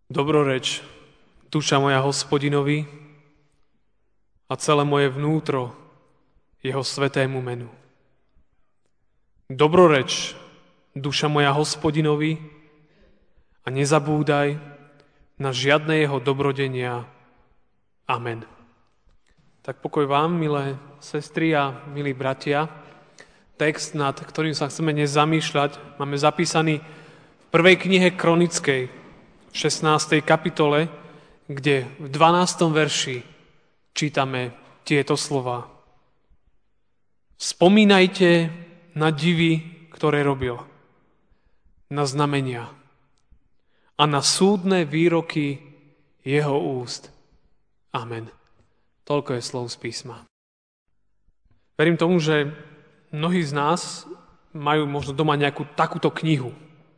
Dobroreč, duša moja Hospodinovi a celé moje vnútro jeho svätému menu. Dobroreč, duša moja Hospodinovi a nezabúdaj na žiadne jeho dobrodenia. Amen. Tak pokoj vám, milé sestry a milí bratia. Text, nad ktorým sa chceme dnes zamýšľať, máme zapísaný v prvej knihe Kronickej, v 16. kapitole, kde v 12. verši čítame tieto slova. Spomínajte na divy, ktoré robil, na znamenia a na súdne výroky jeho úst. Amen. Toľko je slov z písma. Verím tomu, že mnohí z nás majú možno doma nejakú takúto knihu.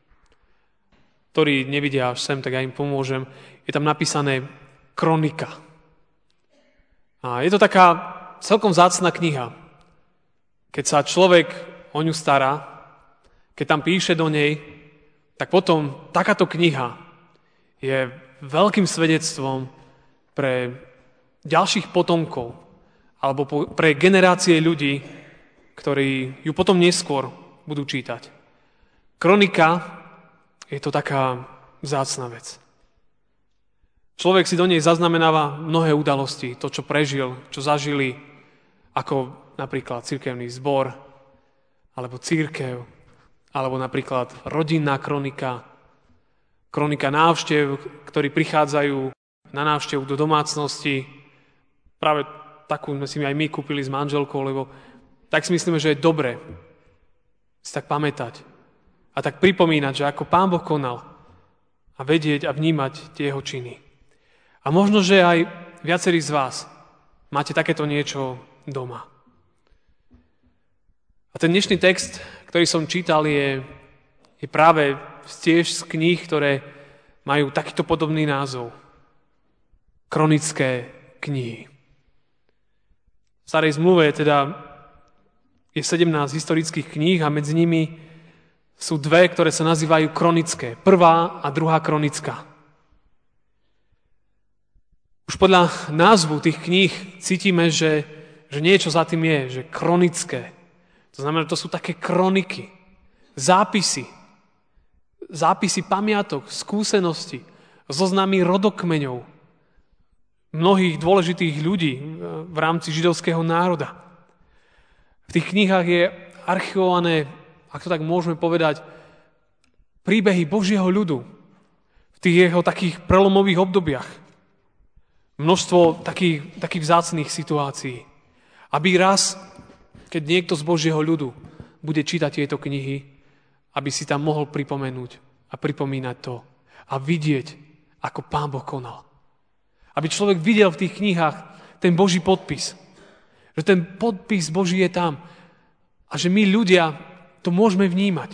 Ktorí nevidia až sem, tak ja im pomôžem. Je tam napísané Kronika. A je to taká celkom vzácna kniha. Keď sa človek o ňu stará, keď tam píše do nej, tak potom takáto kniha je veľkým svedectvom pre ďalších potomkov alebo pre generácie ľudí, ktorí ju potom neskôr budú čítať. Kronika je to taká vzácna vec. Človek si do nej zaznamenáva mnohé udalosti, to, čo prežil, čo zažili, ako napríklad cirkevný zbor, alebo cirkev, alebo napríklad rodinná kronika, kronika návštev, ktorí prichádzajú na návštevu do domácnosti. Práve takú sme si aj my kúpili s manželkou, lebo tak si myslíme, že je dobre si tak pamätať a tak pripomínať, že ako Pán Boh konal a vedieť a vnímať tie jeho činy. A možno, že aj viacerí z vás máte takéto niečo doma. A ten dnešný text, ktorý som čítal, je práve tiež z kníh, ktoré majú takýto podobný názov. Kronické knihy. V Starej zmluve teda je 17 historických kníh a medzi nimi sú dve, ktoré sa nazývajú kronické. Prvá a druhá kronická. Už podľa názvu tých kníh cítime, že niečo za tým je, že kronické. To znamená, že to sú také kroniky, zápisy pamiatok, skúsenosti, zoznamy rodokmeňov mnohých dôležitých ľudí v rámci židovského národa. V tých knihách je archivované, ak to tak môžeme povedať, príbehy Božieho ľudu v tých jeho takých prelomových obdobiach. Množstvo takých vzácnych situácií. Aby raz, keď niekto z Božieho ľudu bude čítať tieto knihy, aby si tam mohol pripomenúť a pripomínať to a vidieť, ako Pán Boh konal. Aby človek videl v tých knihách ten Boží podpis. Že ten podpis Boží je tam. A že my ľudia to môžeme vnímať.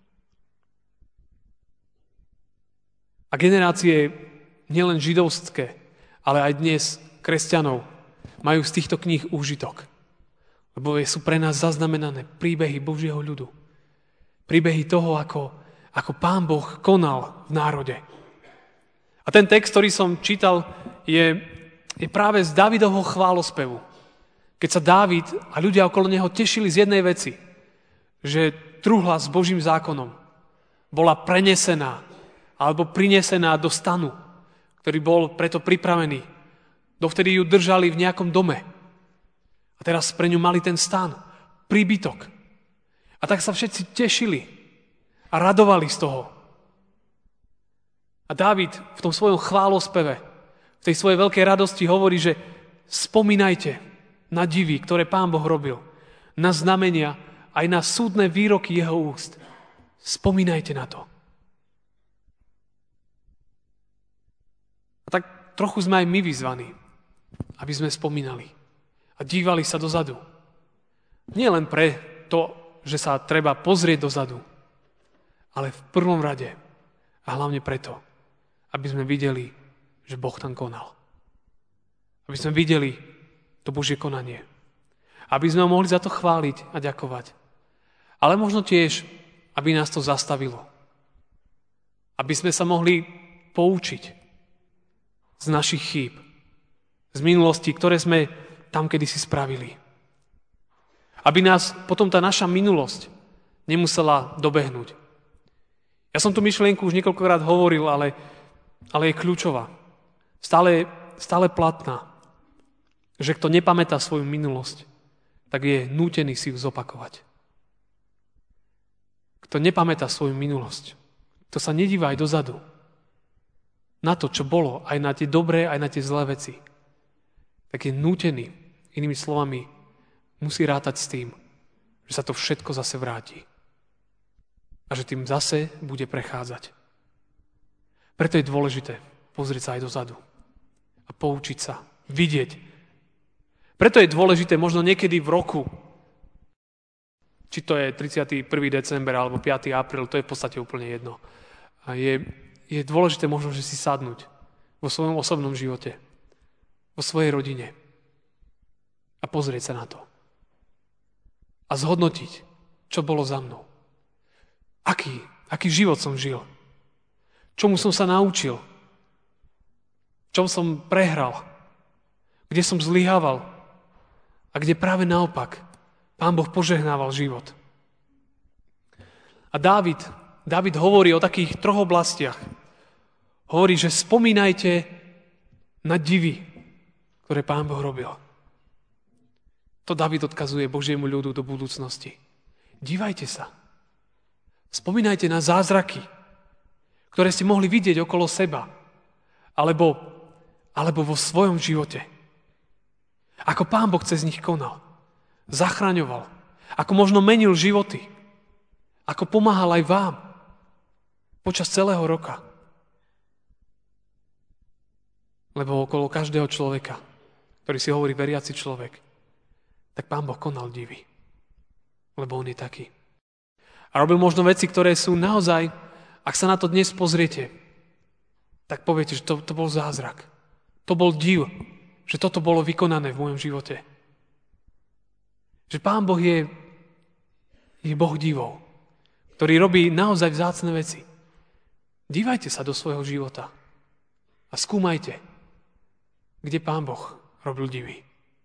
A generácie nielen židovské, ale aj dnes kresťanov majú z týchto kníh úžitok. Lebo sú pre nás zaznamenané príbehy Božieho ľudu. Príbehy toho, ako Pán Boh konal v národe. A ten text, ktorý som čítal, je práve z Dávidovho chválospevu. Keď sa Dávid a ľudia okolo neho tešili z jednej veci, že truhla s Božím zákonom bola prenesená alebo prinesená do stanu, ktorý bol preto pripravený. Dovtedy ju držali v nejakom dome. A teraz pre ňu mali ten stan, príbytok. A tak sa všetci tešili a radovali z toho. A Dávid v tom svojom chválospeve, v tej svojej veľkej radosti hovorí, že spomínajte na divy, ktoré Pán Boh robil, na znamenia, aj na súdne výroky jeho úst. Spomínajte na to. A tak trochu sme aj my vyzvaní, aby sme spomínali a dívali sa dozadu. Nie len pre to, že sa treba pozrieť dozadu, ale v prvom rade a hlavne preto, aby sme videli, že Boh tam konal. Aby sme videli to Božie konanie. Aby sme ho mohli za to chváliť a ďakovať. Ale možno tiež, aby nás to zastavilo. Aby sme sa mohli poučiť z našich chýb, z minulosti, ktoré sme tam kedysi spravili. Aby nás potom tá naša minulosť nemusela dobehnúť. Ja som tú myšlienku už niekoľkokrát hovoril, ale je kľúčová. Stále platná. Že kto nepamätá svoju minulosť, tak je nútený si ju zopakovať. Kto nepamätá svoju minulosť, kto sa nedíva aj dozadu, na to, čo bolo, aj na tie dobré, aj na tie zlé veci, tak je nútený, inými slovami, musí rátať s tým, že sa to všetko zase vráti. A že tým zase bude prechádzať. Preto je dôležité pozrieť sa aj dozadu a poučiť sa, vidieť. Preto je dôležité možno niekedy v roku, či to je 31. december alebo 5. apríl, to je v podstate úplne jedno. A je dôležité možno, že si sadnúť vo svojom osobnom živote, vo svojej rodine a pozrieť sa na to. A zhodnotiť, čo bolo za mnou. Aký život som žil. Čomu som sa naučil. Čom som prehral. Kde som zlyhával. A kde práve naopak Pán Boh požehnával život. A Dávid hovorí o takých troch oblastiach. Hovorí, že spomínajte na divy, ktoré Pán Boh robil. To Dávid odkazuje Božiemu ľudu do budúcnosti. Dívajte sa. Spomínajte na zázraky, ktoré ste mohli vidieť okolo seba, alebo vo svojom živote. Ako Pán Boh cez nich konal, zachraňoval, ako možno menil životy, ako pomáhal aj vám počas celého roka. Lebo okolo každého človeka, ktorý si hovorí veriaci človek, tak Pán Boh konal divy, lebo on je taký. A robil možno veci, ktoré sú naozaj, ak sa na to dnes pozriete, tak poviete, že to bol zázrak. To bol div, že toto bolo vykonané v mojom živote. Že Pán Boh je Boh divov, ktorý robí naozaj vzácne veci. Dívajte sa do svojho života a skúmajte, kde Pán Boh robil divy.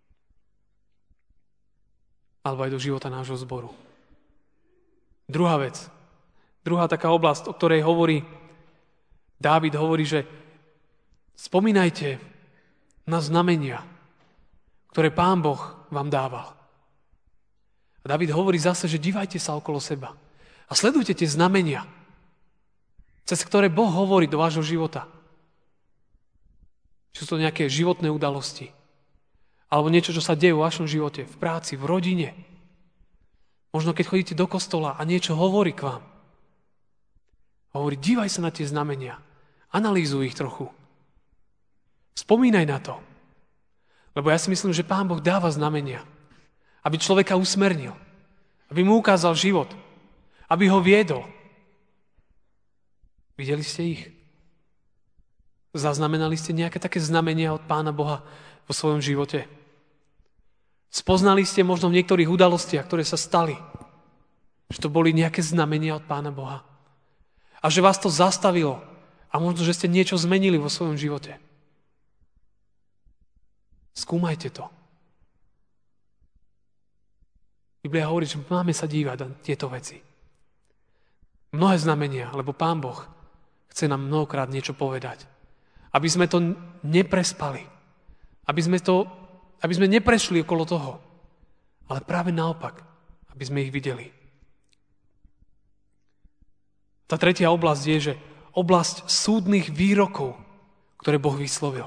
Alebo aj do života nášho zboru. Druhá vec, druhá taká oblasť, o ktorej Dávid hovorí, že spomínajte na znamenia, ktoré Pán Boh vám dával. A Dávid hovorí zase, že dívajte sa okolo seba a sledujte tie znamenia, cez ktoré Boh hovorí do vášho života. Či sú to nejaké životné udalosti, alebo niečo, čo sa deje v vašom živote, v práci, v rodine. Možno keď chodíte do kostola a niečo hovorí k vám. Hovorí, dívaj sa na tie znamenia, analýzuj ich trochu. Spomínaj na to. Lebo ja si myslím, že Pán Boh dáva znamenia, aby človeka usmernil, aby mu ukázal život, aby ho viedol. Videli ste ich? Zaznamenali ste nejaké také znamenia od Pána Boha vo svojom živote? Spoznali ste možno v niektorých udalostiach, ktoré sa stali, že to boli nejaké znamenia od Pána Boha. A že vás to zastavilo a možno, že ste niečo zmenili vo svojom živote. Skúmajte to. Biblia hovorí, že máme sa dívať na tieto veci. Mnohé znamenia, lebo Pán Boh chce nám mnohokrát niečo povedať. Aby sme to neprespali. Aby sme neprešli okolo toho. Ale práve naopak, aby sme ich videli. Tá tretia oblasť je, že oblasť súdnych výrokov, ktoré Boh vyslovil.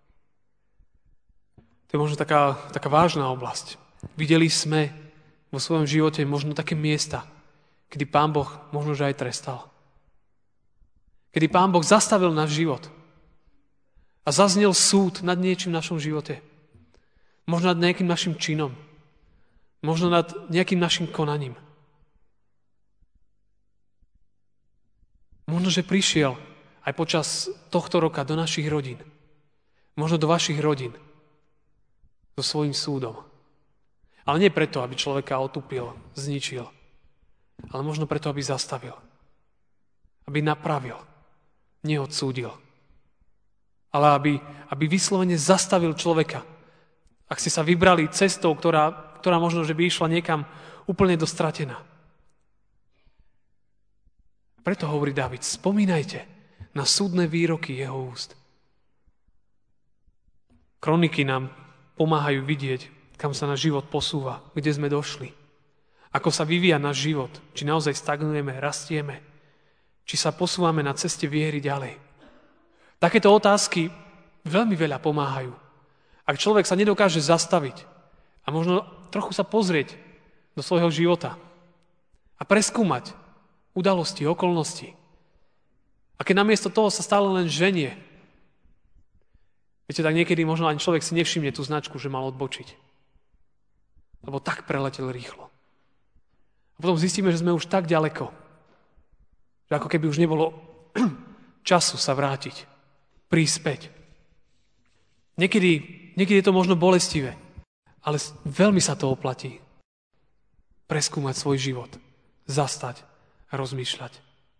To je možno taká vážna oblasť. Videli sme vo svojom živote možno také miesta, kedy Pán Boh možno, že aj trestal. Kedy Pán Boh zastavil náš život a zaznel súd nad niečím v našom živote. Možno nad nejakým našim činom. Možno nad nejakým našim konaním. Možno, že prišiel aj počas tohto roka do našich rodín. Možno do vašich rodín. So svojím súdom. Ale nie preto, aby človeka otupil, zničil. Ale možno preto, aby zastavil. Aby napravil. Neodsúdil. ale aby vyslovene zastavil človeka. Ak ste sa vybrali cestou, ktorá možno, že by išla niekam úplne dostratená. Preto hovorí Dávid, spomínajte na súdne výroky jeho úst. Kroniky nám pomáhajú vidieť, kam sa náš život posúva, kde sme došli. Ako sa vyvíja náš život, či naozaj stagnujeme, rastieme, či sa posúvame na ceste viery ďalej. Takéto otázky veľmi veľa pomáhajú. Ak človek sa nedokáže zastaviť a možno trochu sa pozrieť do svojho života a preskúmať udalosti, okolnosti. A keď namiesto toho sa stále len ženie, viete, tak niekedy možno ani človek si nevšimne tú značku, že mal odbočiť. Lebo tak preletel rýchlo. A potom zistíme, že sme už tak ďaleko, že ako keby už nebolo času sa vrátiť, prísť späť. Niekedy je to možno bolestivé, ale veľmi sa to oplatí. Preskúmať svoj život, zastať a rozmýšľať.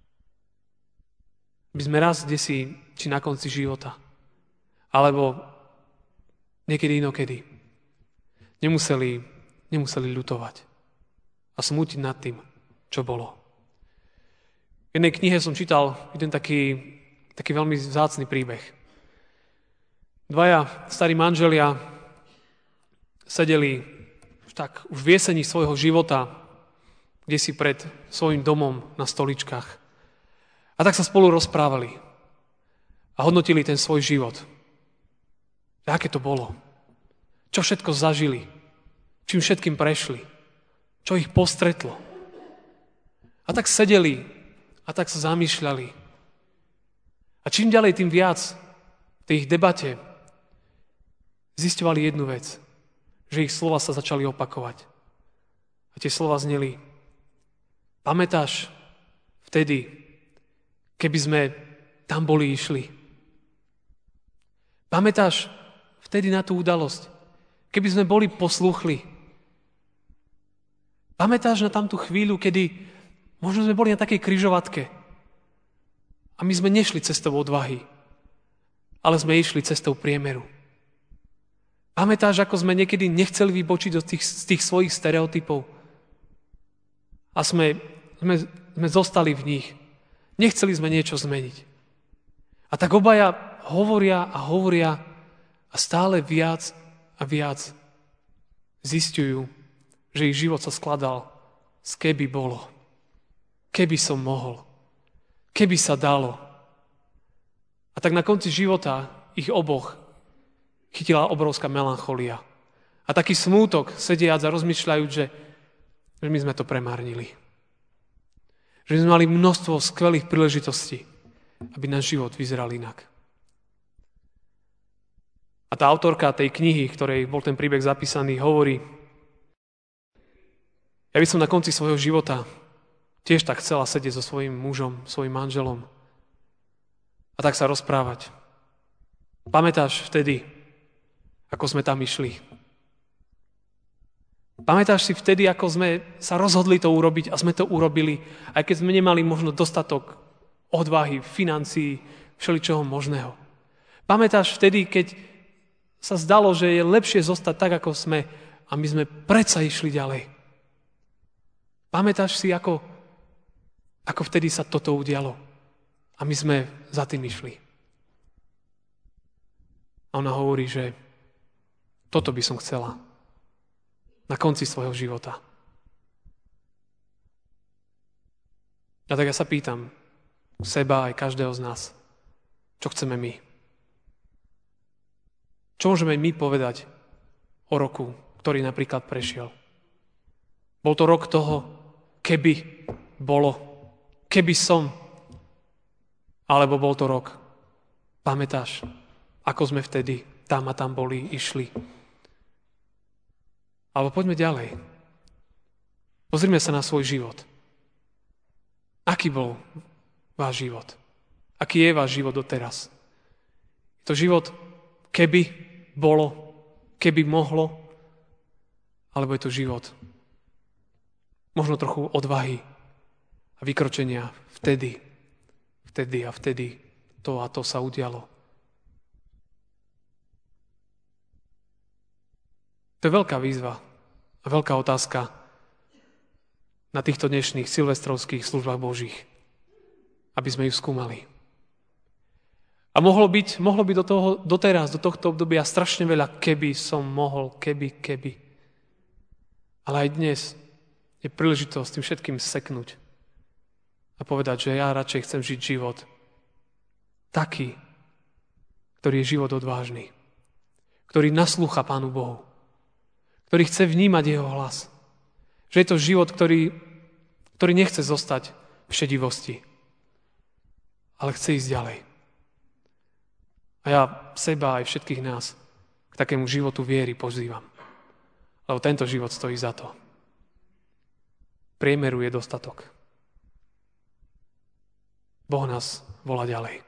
By sme raz kdesi, či na konci života, alebo niekedy inokedy, nemuseli ľutovať a smútiť nad tým, čo bolo. V jednej knihe som čítal jeden taký veľmi vzácny príbeh. Dvaja starí manželia sedeli už v jeseni svojho života, kde si pred svojim domom na stoličkách. A tak sa spolu rozprávali a hodnotili ten svoj život. A aké to bolo? Čo všetko zažili? Čím všetkým prešli? Čo ich postretlo? A tak sedeli a tak sa zamýšľali. A čím ďalej, tým viac v tej ich debate zisťovali jednu vec, že ich slova sa začali opakovať. A tie slova zneli: pamätáš vtedy, keby sme tam boli išli? Pamätáš vtedy na tú udalosť, keby sme boli poslúchli? Pamätáš na tamtú chvíľu, kedy možno sme boli na takej križovatke a my sme nešli cestou odvahy, ale sme išli cestou priemeru? Pamätáš, ako sme niekedy nechceli vybočiť z tých svojich stereotypov a sme zostali v nich? Nechceli sme niečo zmeniť. A tak obaja hovoria a stále viac a viac zisťujú, že ich život sa skladal z keby bolo. Keby som mohol. Keby sa dalo. A tak na konci života ich oboch chytila obrovská melancholia. A taký smútok sediac a rozmýšľajúc, že my sme to premárnili. Že sme mali množstvo skvelých príležitostí, aby náš život vyzeral inak. A tá autorka tej knihy, ktorej bol ten príbeh zapísaný, hovorí: ja by som na konci svojho života tiež tak chcela sedieť so svojím mužom, svojím manželom a tak sa rozprávať. Pamätáš vtedy, ako sme tam išli? Pamätáš si vtedy, ako sme sa rozhodli to urobiť a sme to urobili, aj keď sme nemali možno dostatok odvahy, financií, všeličoho možného? Pamätáš vtedy, keď sa zdalo, že je lepšie zostať tak, ako sme, a my sme predsa išli ďalej? Pamätáš si, ako vtedy sa toto udialo a my sme za tým išli? A ona hovorí, že toto by som chcela na konci svojho života. A tak ja sa pýtam seba aj každého z nás, čo chceme my? Čo môžeme my povedať o roku, ktorý napríklad prešiel? Bol to rok toho, keby bolo, keby som, alebo bol to rok, pamätáš, ako sme vtedy tam a tam boli, išli? Alebo poďme ďalej. Pozrime sa na svoj život. Aký bol váš život? Aký je váš život doteraz? Je to život, keby bolo, keby mohlo, alebo je to život možno trochu odvahy a vykročenia vtedy a vtedy to a to sa udialo. To je veľká výzva a veľká otázka na týchto dnešných silvestrovských službách Božích, aby sme ju skúmali. A mohlo byť doteraz, do tohto obdobia strašne veľa keby som mohol, keby. Ale aj dnes je príležitosť tým všetkým seknúť a povedať, že ja radšej chcem žiť život taký, ktorý je život odvážny, ktorý naslúcha Pánu Bohu, ktorý chce vnímať jeho hlas. Že je to život, ktorý nechce zostať v šedivosti, ale chce ísť ďalej. A ja seba aj všetkých nás k takému životu viery pozývam. Lebo tento život stojí za to. Priemeru je dostatok. Boh nás volá ďalej.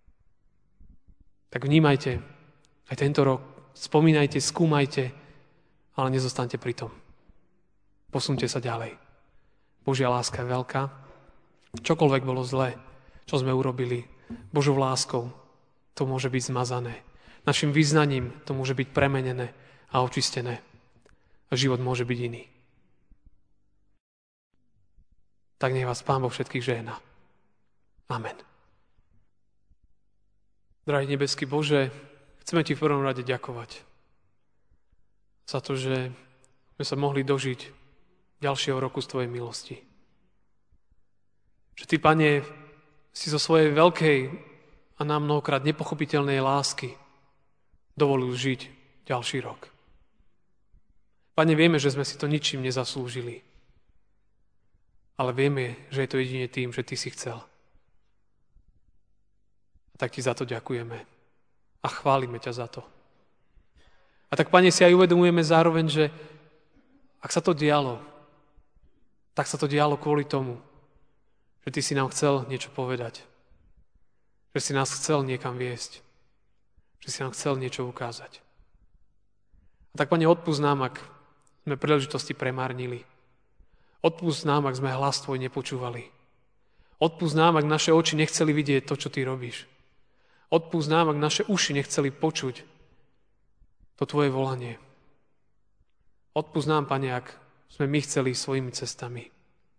Tak vnímajte aj tento rok, spomínajte, skúmajte, ale nezostaňte pri tom. Posunte sa ďalej. Božia láska je veľká. Čokoľvek bolo zlé, čo sme urobili, Božou láskou, to môže byť zmazané. Našim vyznaním to môže byť premenené a očistené. A život môže byť iný. Tak nech vás Pán Boh všetkých žehná. Amen. Drahý nebeský Bože, chceme Ti v prvom rade ďakovať za to, že sme sa mohli dožiť ďalšieho roku z Tvojej milosti. Že Ty, Pane, si zo svojej veľkej a nám mnohokrát nepochopiteľnej lásky dovolil žiť ďalší rok. Pane, vieme, že sme si to ničím nezaslúžili, ale vieme, že je to jedine tým, že Ty si chcel. A tak Ti za to ďakujeme a chválime ťa za to. A tak, Pane, si aj uvedomujeme zároveň, že ak sa to dialo, tak sa to dialo kvôli tomu, že Ty si nám chcel niečo povedať. Že si nás chcel niekam viesť. Že si nám chcel niečo ukázať. A tak, Pane, odpusť nám, ak sme príležitosti premárnili. Odpusť nám, ak sme hlas Tvoj nepočúvali. Odpusť nám, ak naše oči nechceli vidieť to, čo Ty robíš. Odpusť nám, ak naše uši nechceli počuť to Tvoje volanie. Odpusť nám, Pane, ak sme my chceli svojimi cestami.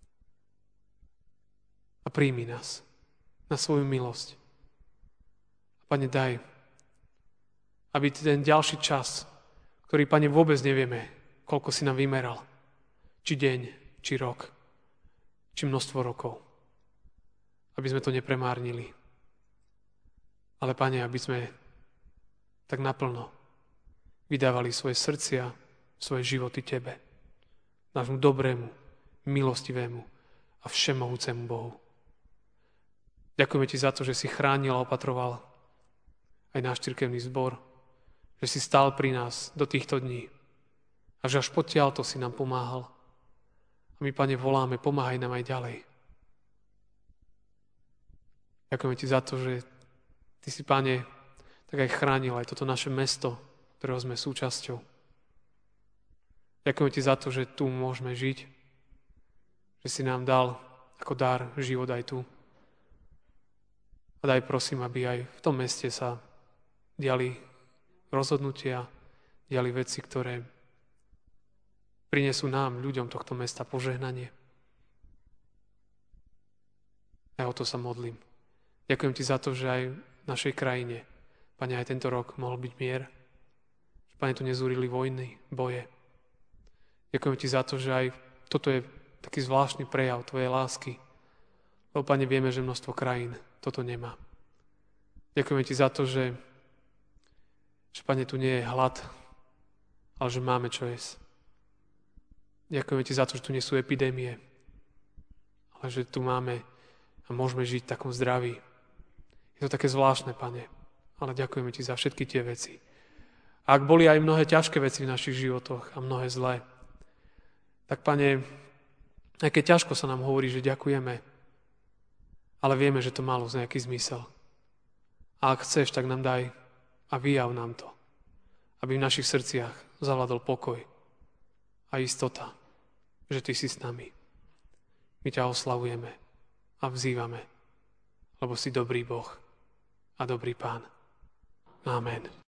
A príjmi nás na svoju milosť. Pane, daj, aby ten ďalší čas, ktorý, Pane, vôbec nevieme, koľko si nám vymeral, či deň, či rok, či množstvo rokov, aby sme to nepremárnili. Ale, Pane, aby sme tak naplno vydávali svoje srdcia, svoje životy Tebe, nášmu dobrému, milostivému a všemohúcemu Bohu. Ďakujeme Ti za to, že si chránil a opatroval aj náš cirkevný zbor, že si stál pri nás do týchto dní a že až potiaľto si nám pomáhal. A my, Pane, voláme, pomáhaj nám aj ďalej. Ďakujeme Ti za to, že Ty si, Pane, tak aj chránil aj toto naše mesto, ktorého sme súčasťou. Ďakujeme Ti za to, že tu môžeme žiť, že si nám dal ako dar život aj tu. A daj, prosím, aby aj v tom meste sa diali rozhodnutia, diali veci, ktoré prinesú nám, ľuďom tohto mesta, požehnanie. A o to sa modlím. Ďakujem Ti za to, že aj v našej krajine, Pane, aj tento rok mohol byť mier. Že, Pane, tu nezúrili vojny, boje. Ďakujem Ti za to, že aj toto je taký zvláštny prejav Tvojej lásky. Lebo, Pane, vieme, že množstvo krajín toto nemá. Ďakujeme Ti za to, že Pane, tu nie je hlad, ale že máme čo jesť. Ďakujeme Ti za to, že tu nie sú epidémie, ale že tu máme a môžeme žiť v takom zdraví. Je to také zvláštne, Pane, ale ďakujeme Ti za všetky tie veci. A ak boli aj mnohé ťažké veci v našich životoch a mnohé zlé, tak, Pane, aj keď ťažko sa nám hovorí, že ďakujeme, ale vieme, že to malo nejaký zmysel. A ak chceš, tak nám daj a vyjav nám to, aby v našich srdciach zavládol pokoj a istota, že Ty si s nami. My ťa oslavujeme a vzývame, lebo si dobrý Boh a dobrý Pán. Amen.